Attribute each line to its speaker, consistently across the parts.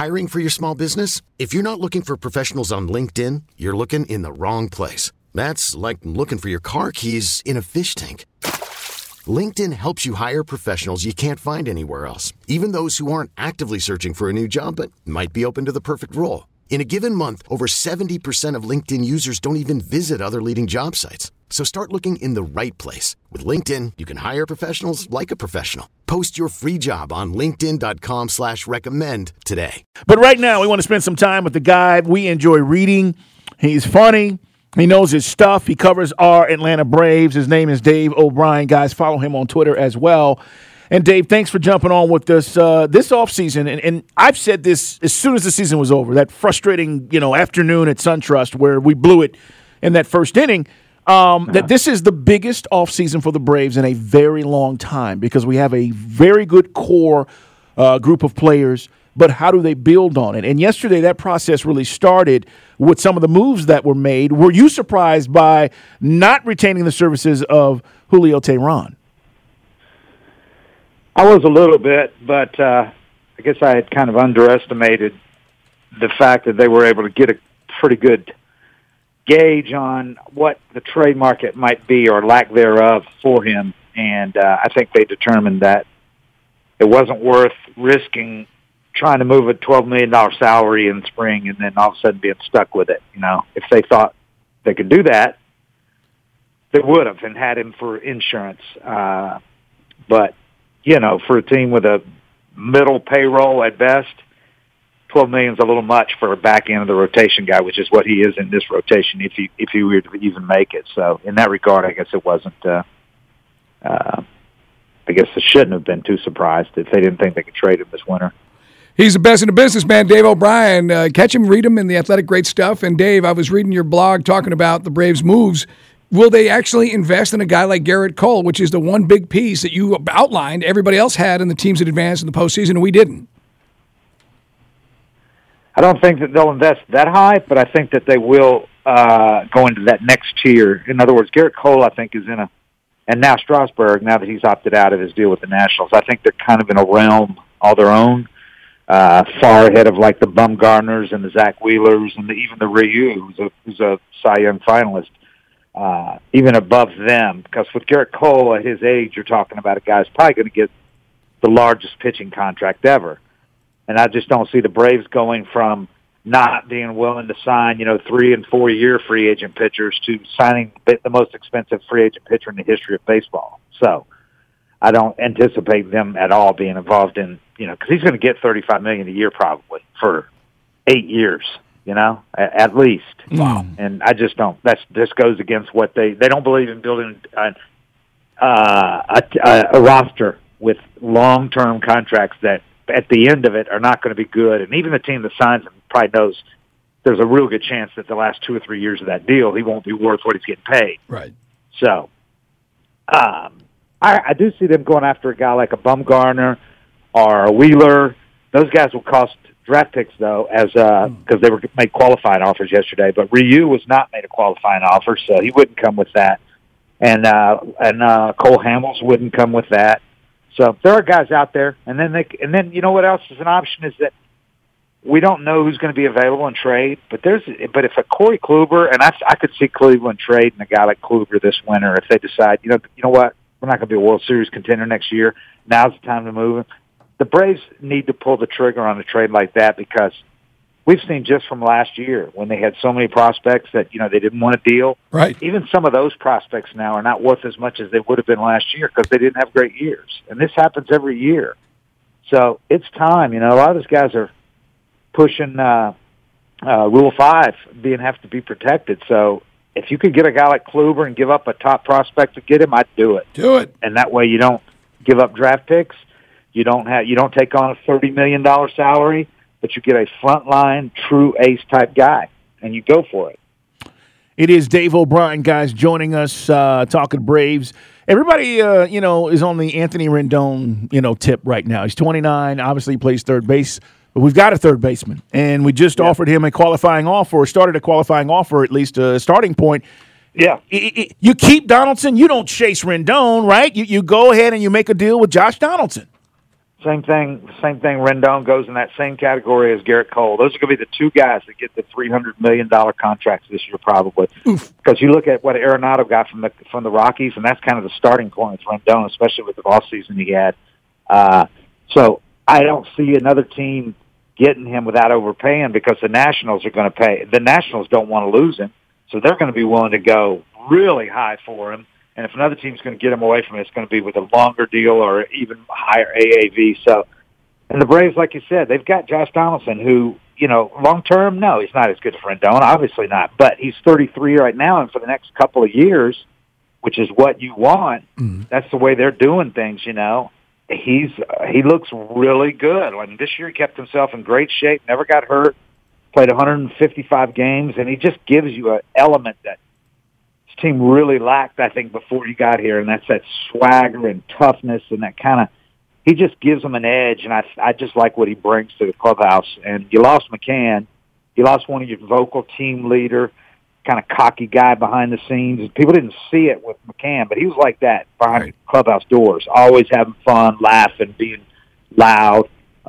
Speaker 1: Hiring for your small business? If you're not looking for professionals on LinkedIn, you're looking in the wrong place. That's like looking for your car keys in a fish tank. LinkedIn helps you hire professionals you can't find anywhere else, even those who aren't actively searching for a new job but might be open to the perfect role. In a given month, over 70% of LinkedIn users don't even visit other leading job sites. So start looking in the right place. With LinkedIn, you can hire professionals like a professional. Post your free job on linkedin.com/recommend today.
Speaker 2: But right now, we want to spend some time with the guy we enjoy reading. He's funny. He knows his stuff. He covers our Atlanta Braves. His name is Dave O'Brien. Guys, follow him on Twitter as well. And, Dave, thanks for jumping on with us this offseason. And I've said this as soon as the season was over, that frustrating, afternoon at SunTrust where we blew it in that first inning, that this is the biggest offseason for the Braves in a very long time because we have a very good core group of players, but how do they build on it? And yesterday that process really started with some of the moves that were made. Were you surprised by not retaining the services of Julio Teheran?
Speaker 3: I was a little bit, but I guess I had kind of underestimated the fact that they were able to get a pretty good gauge on what the trade market might be or lack thereof for him. And I think they determined that it wasn't worth risking trying to move a $12 million salary in spring and then all of a sudden being stuck with it. If they thought they could do that, they would have and had him for insurance. But for a team with a middle payroll at best, $12 million is a little much for a back end of the rotation guy, which is what he is in this rotation if he were to even make it. So in that regard, I guess it wasn't. I guess they shouldn't have been too surprised if they didn't think they could trade him this winter.
Speaker 4: He's the best in the business, man, Dave O'Brien. Catch him, read him in The Athletic, great stuff. And, Dave, I was reading your blog talking about the Braves' moves. Will they actually invest in a guy like Garrett Cole, which is the one big piece that you outlined everybody else had in the teams that advanced in the postseason, and we didn't?
Speaker 3: I don't think that they'll invest that high, but I think that they will go into that next tier. In other words, Garrett Cole, I think, is and now Strasburg, now that he's opted out of his deal with the Nationals, I think they're kind of in a realm all their own. Far ahead of like the Bumgarners and the Zach Wheelers and even the Ryu, who's a Cy Young finalist, even above them. Because with Garrett Cole at his age, you're talking about a guy who's probably going to get the largest pitching contract ever. And I just don't see the Braves going from not being willing to sign, 3 and 4 year free agent pitchers to signing the most expensive free agent pitcher in the history of baseball. So I don't anticipate them at all being involved in, because he's going to get $35 million a year probably for 8 years, at least.
Speaker 4: Wow.
Speaker 3: And I just don't. This goes against what they don't believe in building a roster with long-term contracts that at the end of it are not going to be good. And even the team that signs him probably knows there's a real good chance that the last 2 or 3 years of that deal, he won't be worth what he's getting paid.
Speaker 4: Right.
Speaker 3: So, I do see them going after a guy like a Bumgarner or a Wheeler. Those guys will cost draft picks, though, because they were made qualifying offers yesterday. But Ryu was not made a qualifying offer, so he wouldn't come with that. And Cole Hamels wouldn't come with that. So there are guys out there, and then you know what else is an option is that we don't know who's going to be available in trade. But if a Corey Kluber, and I could see Cleveland trading a guy like Kluber this winter if they decide, you know what, we're not going to be a World Series contender next year. Now's the time to move him. The Braves need to pull the trigger on a trade like that because we've seen just from last year when they had so many prospects that, they didn't want to deal.
Speaker 4: Right.
Speaker 3: Even some of those prospects now are not worth as much as they would have been last year because they didn't have great years. And this happens every year. So it's time. A lot of those guys are pushing Rule 5, have to be protected. So if you could get a guy like Kluber and give up a top prospect to get him, I'd do it.
Speaker 4: Do it.
Speaker 3: And that way you don't give up draft picks. You don't take on a $30 million salary, but you get a frontline, true ace type guy, and you go for it.
Speaker 2: It is Dave O'Brien, guys, joining us, talking Braves. Everybody, is on the Anthony Rendon, tip right now. He's 29, obviously plays third base, but we've got a third baseman, and we just offered him a qualifying offer, or started a qualifying offer, at least a starting point.
Speaker 3: Yeah.
Speaker 2: You keep Donaldson, you don't chase Rendon, right? You go ahead and you make a deal with Josh Donaldson.
Speaker 3: Same thing. Rendon goes in that same category as Garrett Cole. Those are going to be the two guys that get the $300 million contracts this year, probably. Because you look at what Arenado got from the Rockies, and that's kind of the starting point with Rendon, especially with the offseason he had. So I don't see another team getting him without overpaying, because the Nationals are going to pay. The Nationals don't want to lose him, so they're going to be willing to go really high for him. And if another team's going to get him away from it, it's going to be with a longer deal or even higher AAV. So, and the Braves, like you said, they've got Josh Donaldson, who, long term, no, he's not as good as Rendon, obviously not. But he's 33 right now, and for the next couple of years, which is what you want, that's the way they're doing things. He looks really good. I mean, this year he kept himself in great shape, never got hurt, played 155 games, and he just gives you an element that team really lacked, I think, before he got here, and that's that swagger and toughness and that kind of. He just gives them an edge, and I just like what he brings to the clubhouse. And you lost McCann, you lost one of your vocal team leader, kind of cocky guy behind the scenes. People didn't see it with McCann, but he was like that behind the clubhouse doors, always having fun, laughing, being loud.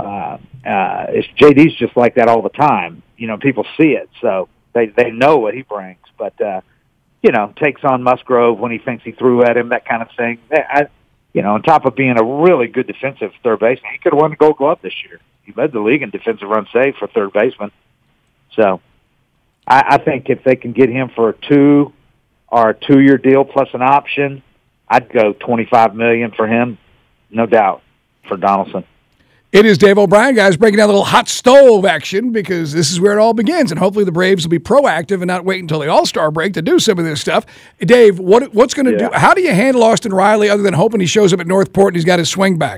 Speaker 3: JD's just like that all the time. People see it, so they know what he brings, but. Takes on Musgrove when he thinks he threw at him, that kind of thing. On top of being a really good defensive third baseman, he could have won the Gold Glove this year. He led the league in defensive run saved for third baseman. So I think if they can get him for a 2-year deal plus an option, I'd go $25 million for him, no doubt, for Donaldson.
Speaker 4: It is Dave O'Brien, guys, breaking down a little hot stove action, because this is where it all begins, and hopefully the Braves will be proactive and not wait until the All-Star break to do some of this stuff. Dave, what's going to do? How do you handle Austin Riley other than hoping he shows up at Northport and he's got his swing back?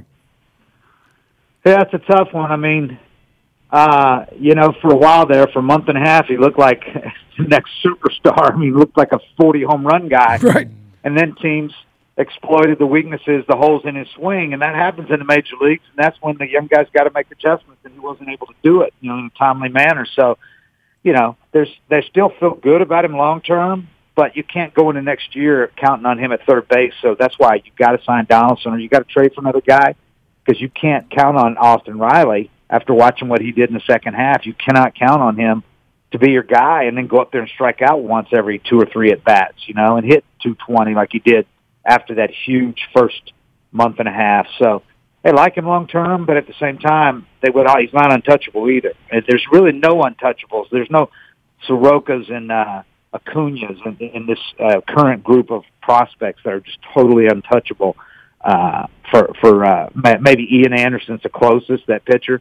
Speaker 3: Yeah, it's a tough one. I mean, for a while there, for a month and a half, he looked like the next superstar. I mean, he looked like a 40-home run guy.
Speaker 4: Right.
Speaker 3: And then teams exploited the weaknesses, the holes in his swing, and that happens in the major leagues, and that's when the young guys got to make adjustments, and he wasn't able to do it, in a timely manner. So, they still feel good about him long term, but you can't go into next year counting on him at third base. So that's why you got to sign Donaldson, or you got to trade for another guy, because you can't count on Austin Riley after watching what he did in the second half. You cannot count on him to be your guy and then go up there and strike out once every 2 or 3 at bats, and hit 220 like he did after that huge first month and a half. So they like him long term, but at the same time, he's not untouchable either. There's really no untouchables. There's no Sorokas and Acuñas in this current group of prospects that are just totally untouchable. For maybe Ian Anderson's the closest, that pitcher.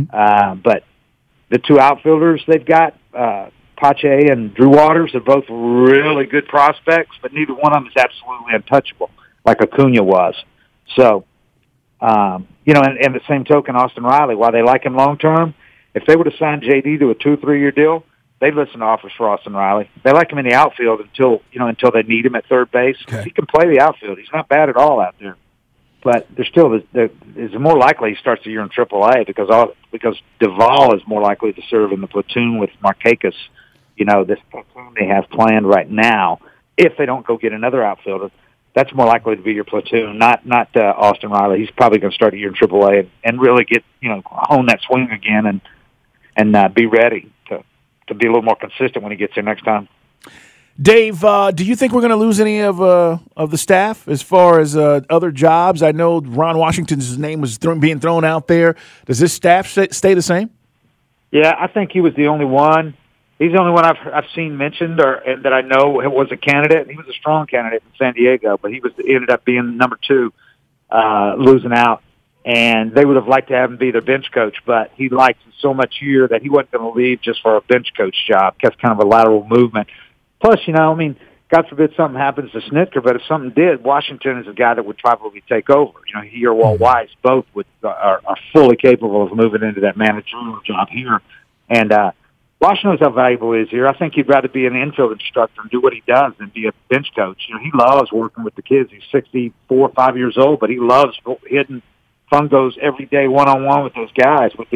Speaker 3: But the two outfielders they've got, Pache and Drew Waters, are both really good prospects, but neither one of them is absolutely untouchable like Acuña was. So, and the same token, Austin Riley, while they like him long term, if they would have signed JD to a 2-3-year deal, they'd listen to offers for Austin Riley. They like him in the outfield until they need him at third base. Okay. He can play the outfield. He's not bad at all out there. But there's still is more likely he starts the year in AAA because Duvall is more likely to serve in the platoon with Markakis. This platoon they have planned right now. If they don't go get another outfielder, that's more likely to be your platoon, not Austin Riley. He's probably going to start a year in AAA and really get hone that swing again and be ready to be a little more consistent when he gets there next time.
Speaker 2: Dave, do you think we're going to lose any of the staff as far as other jobs? I know Ron Washington's name was being thrown out there. Does this staff stay the same?
Speaker 3: Yeah, I think he was the only one. He's the only one I've seen mentioned and that I know was a candidate. He was a strong candidate in San Diego, but he ended up being number 2, losing out. And they would have liked to have him be their bench coach, but he liked him so much here that he wasn't going to leave just for a bench coach job. That's kind of a lateral movement. Plus, God forbid something happens to Snitker, but if something did, Washington is a guy that would probably take over. He or Walt Weiss both are fully capable of moving into that managerial job here. And Washington knows how valuable he is here. I think he'd rather be an infield instructor and do what he does than be a bench coach. He loves working with the kids. He's 64, 5 years old, but he loves hitting fungos every day one-on-one with those guys, with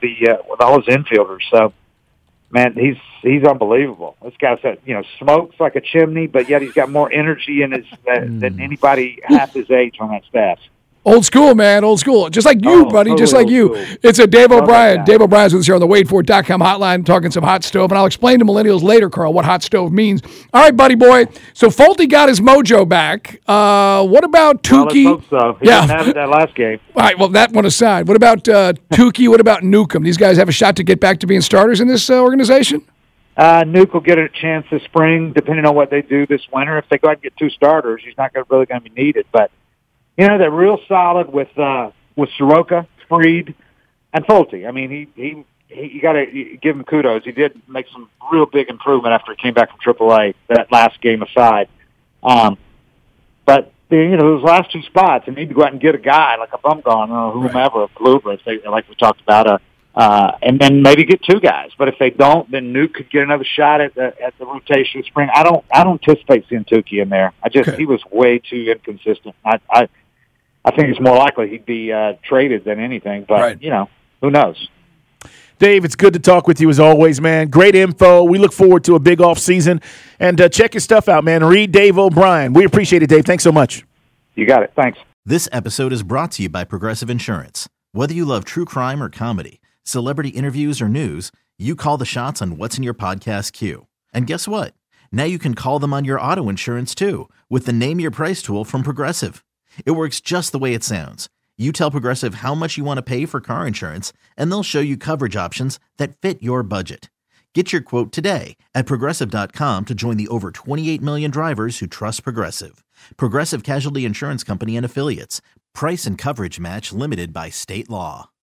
Speaker 3: all his infielders. So, man, he's unbelievable. This guy's smokes like a chimney, but yet he's got more energy in his than anybody half his age on that staff.
Speaker 4: Old school, man. Old school. Just like you, buddy. Just like you.
Speaker 3: School.
Speaker 4: It's a Dave O'Brien.
Speaker 3: that.
Speaker 4: Dave O'Brien's with us here on the WadeFord.com hotline talking some hot stove. And I'll explain to millennials later, Carl, what hot stove means. All right, buddy boy. So Folty got his mojo back. What about Tukey?
Speaker 3: Well, let's hope so. He didn't have it that last game.
Speaker 4: All right, well, that one aside. What about Tukey? What about Newcomb? These guys have a shot to get back to being starters in this organization?
Speaker 3: Nuke will get a chance this spring, depending on what they do this winter. If they go out and get 2 starters, he's not really going to be needed. But, you know, they're real solid with Soroka, Freed, and Folty. I mean, he you got to give him kudos. He did make some real big improvement after he came back from AAA, that last game aside. But, you know, those last 2 spots, they need to go out and get a guy like a Bumgarner or whomever, right. Kluber, if they, like we talked about, and then maybe get 2 guys. But if they don't, then Nuke could get another shot at the rotation spring. I don't anticipate seeing Tukey in there. He was way too inconsistent. I think it's more likely he'd be traded than anything. But right. You know, who knows?
Speaker 2: Dave, it's good to talk with you as always, man. Great info. We look forward to a big off season, and check your stuff out, man. Read Dave O'Brien. We appreciate it, Dave. Thanks so much.
Speaker 3: You got it. Thanks.
Speaker 5: This episode is brought to you by Progressive Insurance. Whether you love true crime or comedy, celebrity interviews or news, you call the shots on what's in your podcast queue. And guess what? Now you can call them on your auto insurance too with the Name Your Price tool from Progressive. It works just the way it sounds. You tell Progressive how much you want to pay for car insurance, and they'll show you coverage options that fit your budget. Get your quote today at Progressive.com to join the over 28 million drivers who trust Progressive. Progressive Casualty Insurance Company and Affiliates. Price and coverage match limited by state law.